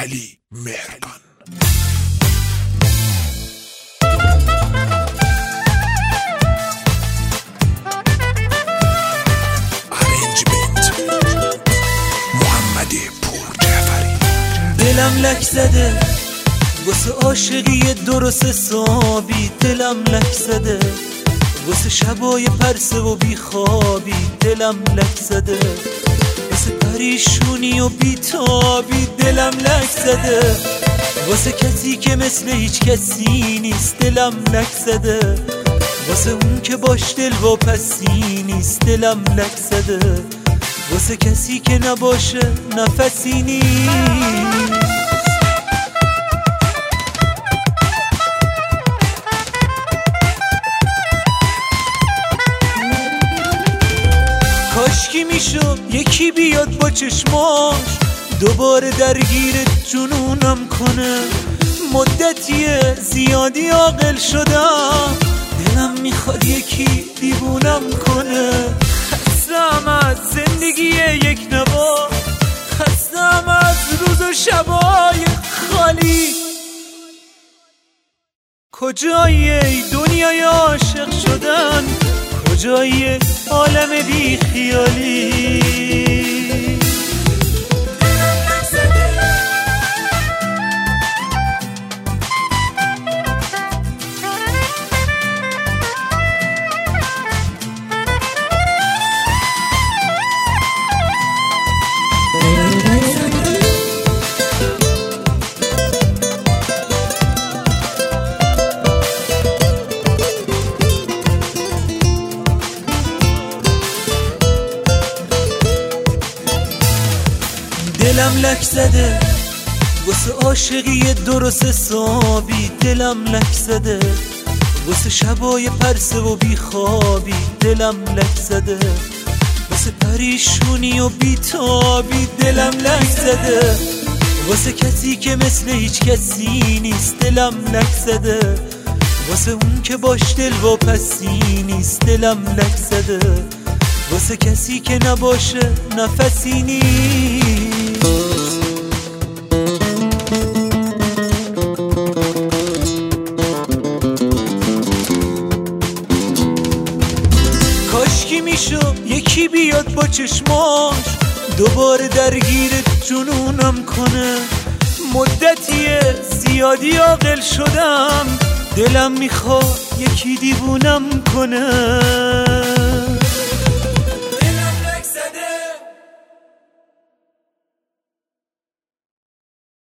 علی مهرگان. ارنجمنت محمد پورجعفری. دلم لک زده واسه عاشقی درست حسابی، دلم لک زده واسه شبای پرسه و بیخوابی، دلم لک زده واسه پریشونی و بیتابی، دلم لک زده واسه کسی که مثل هیچ کسی نیست، دلم لک زده واسه اون که باش دل واپسی نیست، دلم لک زده واسه کسی که نباشه نفسی نیست. کاشکی میشد یکی بیاد با چشماش دوباره درگیر جنونم کنه، مدتیه زیادی عاقل شدم، دلم میخواد یکی دیوونم کنه. خستم از زندگی یک نوا، خستم از روز و شبای خالی. کجایی ای دنیای عاشق شدن، کجایی عالم بی خیالی؟ دلم لک زده واسه عاشقی درست حسابی، دلم لک زده واسه شبای پرسه و بیخوابی، دلم لک زده واسه پریشونی و بیتابی، دلم لک زده واسه کسی که مثل هیچ کسی نیست، دلم لک زده واسه اون که باش دل واپسی نیست، دلم لک زده واسه کسی که نباشه نفسی نیست. کاشکی میشد یکی بیاد با چشماش دوباره درگیر جنونم کنه، مدتیه زیادی عاقل شدم، دلم میخواد یکی دیوونم کنه.